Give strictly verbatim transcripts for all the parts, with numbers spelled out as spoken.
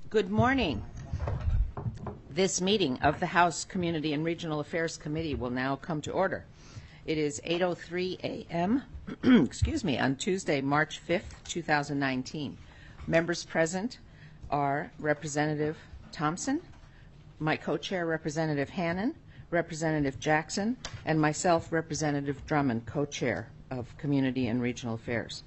Good morning. This meeting of the House Community and Regional Affairs Committee will now come to order. It is eight oh three a m excuse me, on Tuesday, March fifth, two thousand nineteen. Members present are Representative Thompson, my co-chair Representative Hannan, Representative Jackson, and myself, Representative Drummond, co-chair of Community and Regional Affairs.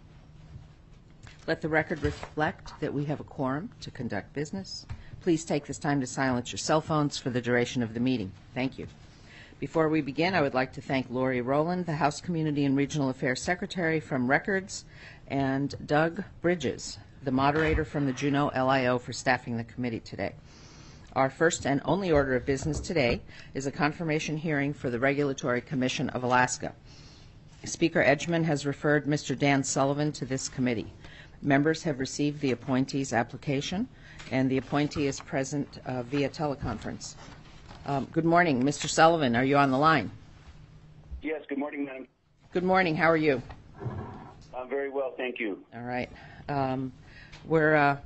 Let the record reflect that we have a quorum to conduct business. Please take this time to silence your cell phones for the duration of the meeting. Thank you. Before we begin, I would like to thank Lori Rowland, the House Community and Regional Affairs Secretary from Records, and Doug Bridges, the moderator from the Juneau L I O, for staffing the committee today. Our first and only order of business today is a confirmation hearing for the Regulatory Commission of Alaska. Speaker Edgman has referred Mister Dan Sullivan to this committee. Members have received the appointee's application, and the appointee is present uh, via teleconference. Um, good morning. Mister Sullivan, are you on the line? Yes, good morning, ma'am. Good morning. How are you? I'm very well, thank you. All right. Um, we're uh,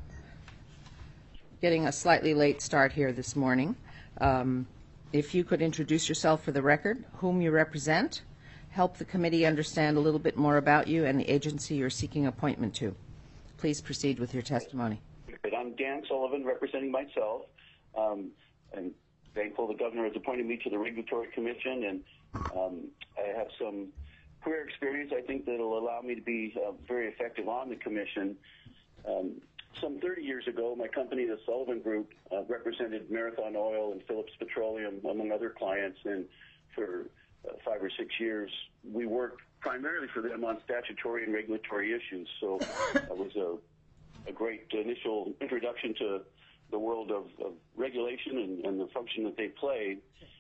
getting a slightly late start here this morning. Um, if you could introduce yourself for the record, whom you represent, help the committee understand a little bit more about you and the agency you're seeking appointment to. Please proceed with your testimony. I'm Dan Sullivan, representing myself. Um, I'm thankful the governor has appointed me to the Regulatory Commission, and um, I have some career experience, I think, that will allow me to be uh, very effective on the commission. Um, some thirty years ago, my company, the Sullivan Group, uh, represented Marathon Oil and Phillips Petroleum, among other clients, and for uh, five or six years, we worked primarily for them on statutory and regulatory issues. So it was a, a great initial introduction to the world of, of regulation and, and the function that they play.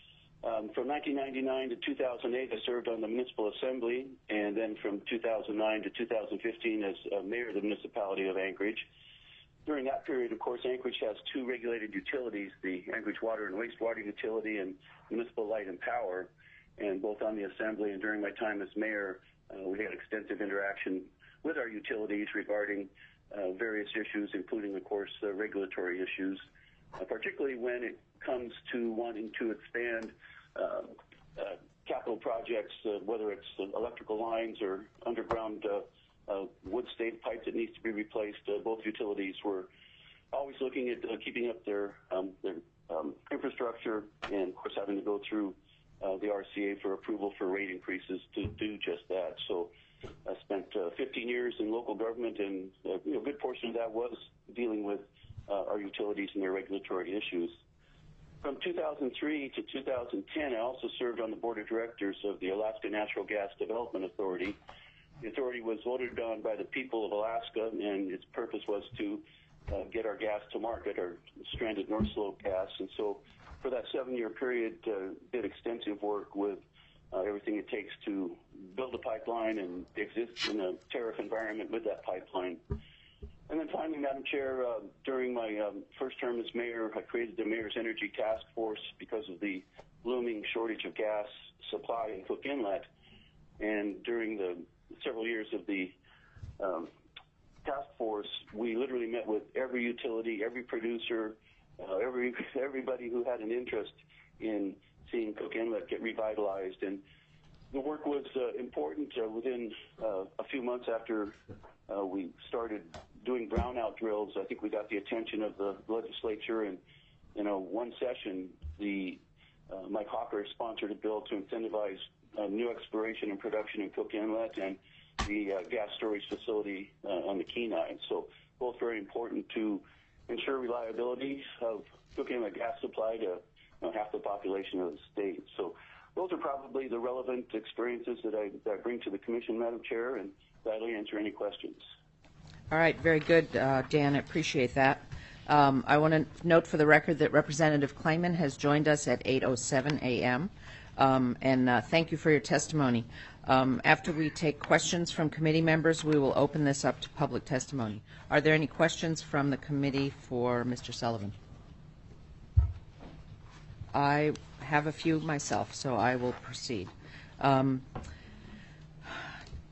Um, from nineteen ninety-nine to two thousand eight, I served on the Municipal Assembly, and then from two thousand nine to two thousand fifteen as uh, mayor of the municipality of Anchorage. During that period, of course, Anchorage has two regulated utilities, the Anchorage Water and Wastewater Utility and Municipal Light and Power. And both on the Assembly and during my time as mayor, uh, we had extensive interaction with our utilities regarding uh, various issues, including, of course, uh, regulatory issues, uh, particularly when it comes to wanting to expand uh, uh, capital projects, uh, whether it's uh, electrical lines or underground uh, uh, wood stave pipe that needs to be replaced. Uh, both utilities were always looking at uh, keeping up their, um, their um, infrastructure and, of course, having to go through Uh, the R C A for approval for rate increases to do just that. So I spent uh, fifteen years in local government, and uh, you know, a good portion of that was dealing with uh, our utilities and their regulatory issues. From two thousand three to two thousand ten, I also served on the board of directors of the Alaska Natural Gas Development Authority. The authority was voted on by the people of Alaska, and its purpose was to uh, get our gas to market, our stranded North Slope gas. And so for that seven-year period, uh, did extensive work with uh, everything it takes to build a pipeline and exist in a tariff environment with that pipeline. And then finally, Madam Chair, uh, during my um, first term as mayor, I created the Mayor's Energy Task Force because of the looming shortage of gas supply in Cook Inlet. And during the several years of the um, task force, we literally met with every utility, every producer, Uh, every everybody who had an interest in seeing Cook Inlet get revitalized. And the work was uh, important. Uh, within uh, a few months after uh, we started doing brownout drills, I think we got the attention of the legislature. And in a one session, the uh, Mike Hawker sponsored a bill to incentivize uh, new exploration and production in Cook Inlet and the uh, gas storage facility uh, on the Kenai. So both very important to ensure reliability of Cook Inlet gas supply to you know, half the population of the state. So those are probably the relevant experiences that I, that I bring to the commission, Madam Chair, and gladly answer any questions. All right, very good, uh, Dan. I appreciate that. Um, I want to note for the record that Representative Kleiman has joined us at eight oh seven a m Um, and uh, thank you for your testimony. Um, after we take questions from committee members, we will open this up to public testimony. Are there any questions from the committee for Mister Sullivan? I have a few myself, so I will proceed. Um,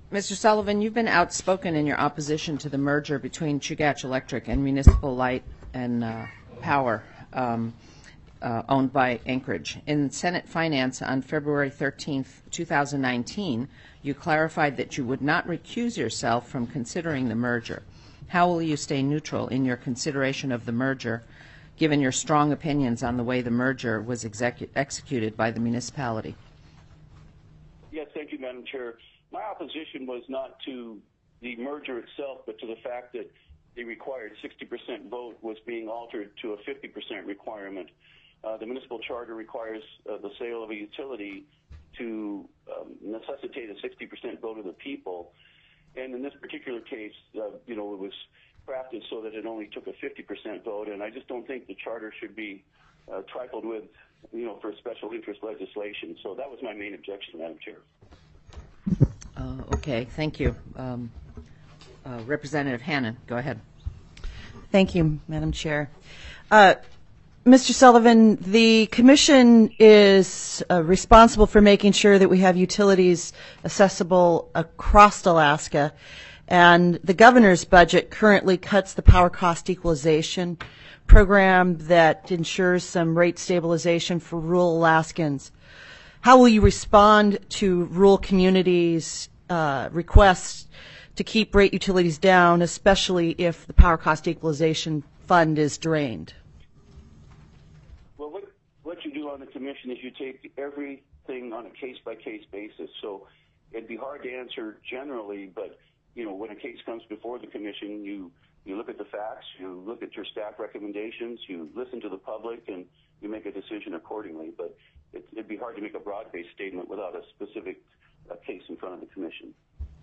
Mister Sullivan, you've been outspoken in your opposition to the merger between Chugach Electric and Municipal Light and uh, Power, um, uh, owned by Anchorage. In Senate Finance on February thirteenth, two thousand nineteen, you clarified that you would not recuse yourself from considering the merger. How will you stay neutral in your consideration of the merger, given your strong opinions on the way the merger was execu- executed by the municipality? Yes, thank you, Madam Chair. My opposition was not to the merger itself, but to the fact that the required sixty percent vote was being altered to a fifty percent requirement. Uh, the municipal charter requires uh, the sale of a utility to um, necessitate a sixty percent vote of the people. And in this particular case, uh, you know, it was crafted so that it only took a fifty percent vote, and I just don't think the charter should be uh, trifled with, you know, for special interest legislation. So that was my main objection, Madam Chair. Uh, okay, thank you. Um, uh, Representative Hannan, go ahead. Thank you, Madam Chair. Uh, Mister Sullivan, the Commission is uh, responsible for making sure that we have utilities accessible across Alaska, and the Governor's budget currently cuts the power cost equalization program that ensures some rate stabilization for rural Alaskans. How will you respond to rural communities' uh, requests to keep rate utilities down, especially if the power cost equalization fund is drained? Well, what, what you do on the Commission is you take everything on a case-by-case basis. So it'd be hard to answer generally, but, you know, when a case comes before the Commission, you, you look at the facts, you look at your staff recommendations, you listen to the public, and you make a decision accordingly. But it, it'd be hard to make a broad-based statement without a specific uh, case in front of the Commission.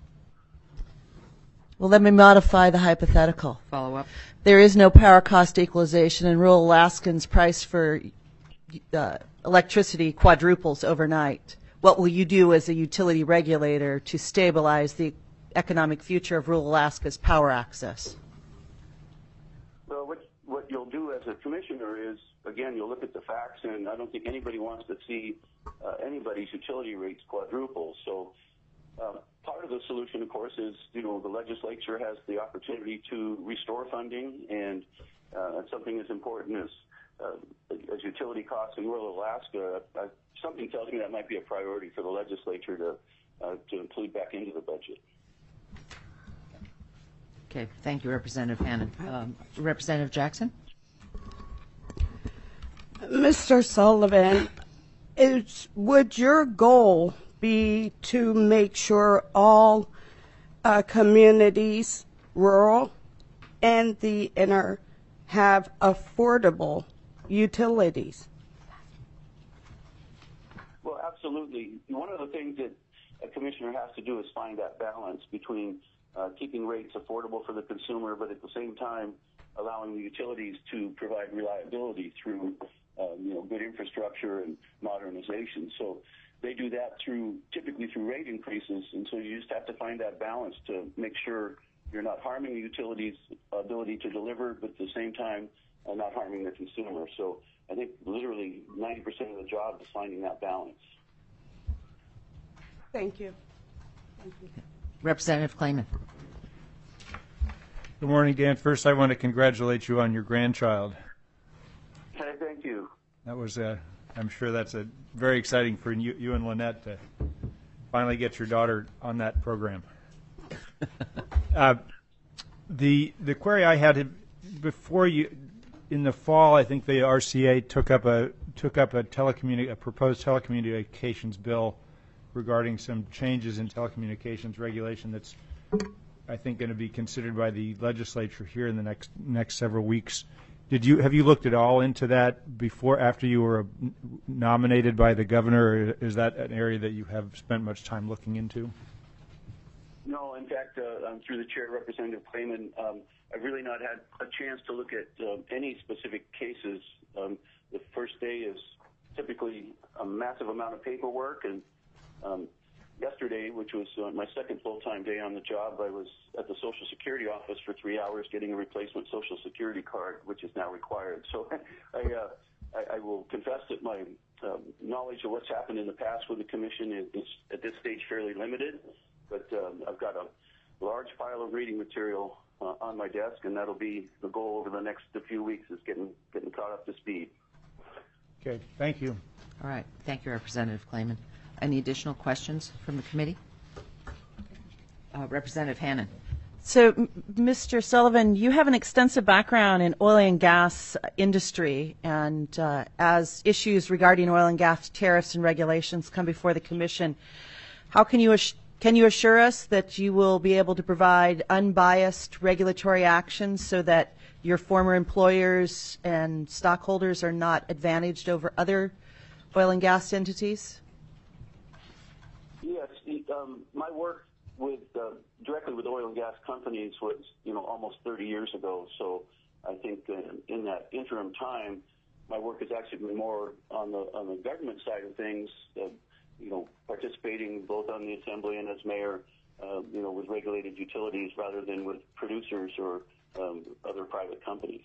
Well, let me modify the hypothetical. Follow up. There is no power cost equalization, and rural Alaskans' price for uh, electricity quadruples overnight. What will you do as a utility regulator to stabilize the economic future of rural Alaska's power access? Well, what, what you'll do as a commissioner is, again, you'll look at the facts, and I don't think anybody wants to see uh, anybody's utility rates quadruple. So uh, part of the solution, of course, is, you know, the legislature has the opportunity to restore funding, and uh, something as important as, uh, as utility costs in rural Alaska, uh, something tells me that might be a priority for the legislature to, uh, to include back into the budget. Okay, thank you, Representative Hannan. Um, Representative Jackson? Mister Sullivan, is, would your goal be to make sure all uh, communities, rural and the inner, have affordable utilities? Well, absolutely. One of the things that a commissioner has to do is find that balance between uh, keeping rates affordable for the consumer, but at the same time allowing the utilities to provide reliability through um, you know, good infrastructure and modernization. So they do that through typically through rate increases, and so you just have to find that balance to make sure you're not harming the utilities' ability to deliver, but at the same time uh, not harming the consumer. So I think literally ninety percent of the job is finding that balance. Thank you. Thank you. Representative Clayman. Good morning, Dan. First, I want to congratulate you on your grandchild. Okay, thank you. That was, uh, I'm sure that's a very exciting for you, you and Lynette to finally get your daughter on that program. uh, the the query I had before you in the fall, I think the R C A took up a took up a telecommuni- a proposed telecommunications bill regarding some changes in telecommunications regulation that's, I think, going to be considered by the legislature here in the next next several weeks. Did you have you looked at all into that before, after you were nominated by the governor? Or is that an area that you have spent much time looking into? No, in fact, uh, um, through the chair, Representative Clayman, um, I've really not had a chance to look at uh, any specific cases. Um, the first day is typically a massive amount of paperwork, and um, yesterday, which was uh, my second full-time day on the job, I was at the Social Security office for three hours getting a replacement Social Security card, which is now required. So I, uh, I, I will confess that my um, knowledge of what's happened in the past with the Commission is, is at this stage fairly limited, but um, I've got detailed reading material uh, on my desk, and that'll be the goal over the next few weeks is getting getting caught up to speed. Okay, thank you. All right. Thank you, Representative Clayman. Any additional questions from the committee? Uh, Representative Hannan. So, m- Mister Sullivan, you have an extensive background in oil and gas industry, and uh, as issues regarding oil and gas tariffs and regulations come before the Commission, how can you ass- can you assure us that you will be able to provide unbiased regulatory actions so that your former employers and stockholders are not advantaged over other oil and gas entities? Yes, the, um, my work with uh, directly with oil and gas companies was, you know, almost thirty years ago. So I think uh, in that interim time, my work has actually been more on the on the government side of things. Uh, you know, participating both on the assembly and as mayor, uh, you know, with regulated utilities rather than with producers or um, other private companies.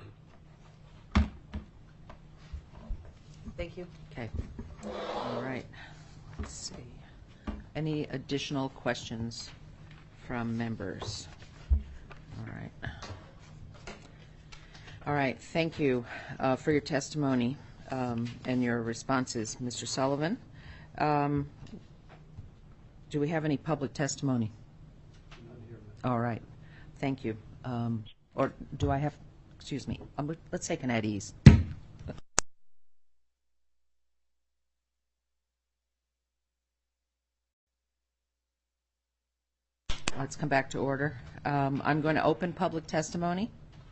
Thank you. Okay. All right. Let's see. Any additional questions from members? All right. All right. Thank you uh, for your testimony um, and your responses, Mister Sullivan. Um, do we have any public testimony? All right. Thank you. Um, or do I have, excuse me, um, let's take an at ease. Let's come back to order. Um, I'm going to open public testimony.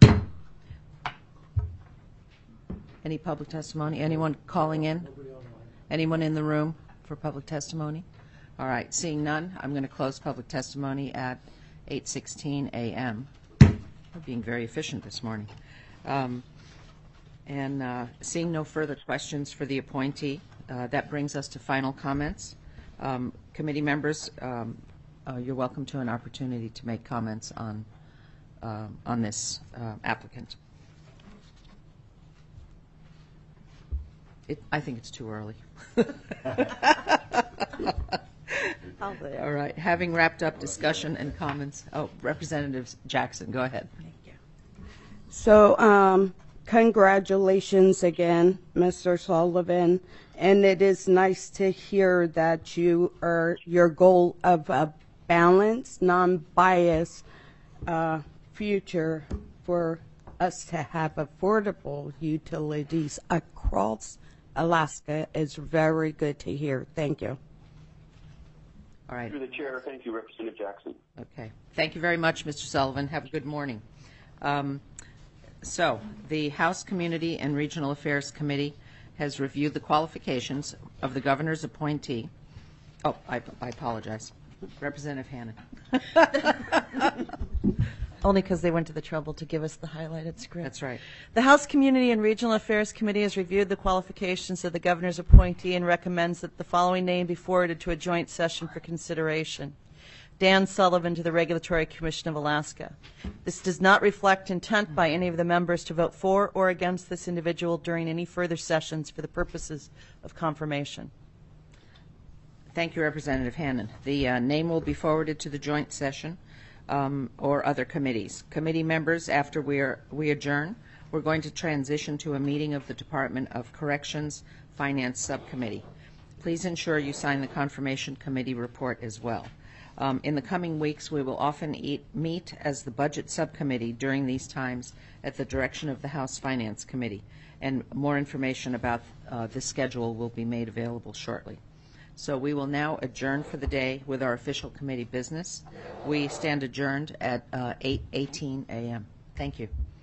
Any public testimony? Anyone calling in? Anyone in the room for public testimony? All right. Seeing none, I'm going to close public testimony at eight sixteen a m We're being very efficient this morning. Um, and uh, seeing no further questions for the appointee, uh, that brings us to final comments. Um, committee members, um, Uh, you're welcome to an opportunity to make comments on uh, on this uh, applicant. It, I think it's too early. All right. Having wrapped up discussion and comments, oh, Representative Jackson, go ahead. Thank you. So, um, congratulations again, Mister Sullivan, and it is nice to hear that you are your goal of a balanced, non-biased uh, future for us to have affordable utilities across Alaska is very good to hear. Thank you. All right. Through the chair, thank you, Representative Jackson. Okay. Thank you very much, Mister Sullivan. Have a good morning. Um, so, the House Community and Regional Affairs Committee has reviewed the qualifications of the governor's appointee. Oh, I, I apologize. Representative Hannan. Only because they went to the trouble to give us the highlighted script. That's right. The House Community and Regional Affairs Committee has reviewed the qualifications of the governor's appointee and recommends that the following name be forwarded to a joint session for consideration. Dan Sullivan to the Regulatory Commission of Alaska. This does not reflect intent by any of the members to vote for or against this individual during any further sessions for the purposes of confirmation. Thank you, Representative Hannan. The uh, name will be forwarded to the joint session um, or other committees. Committee members, after we, are, we adjourn, we're going to transition to a meeting of the Department of Corrections Finance Subcommittee. Please ensure you sign the Confirmation Committee report as well. Um, in the coming weeks, we will often eat, meet as the Budget Subcommittee during these times at the direction of the House Finance Committee, and more information about uh, the schedule will be made available shortly. So we will now adjourn for the day with our official committee business. We stand adjourned at uh, eight eighteen a m Thank you.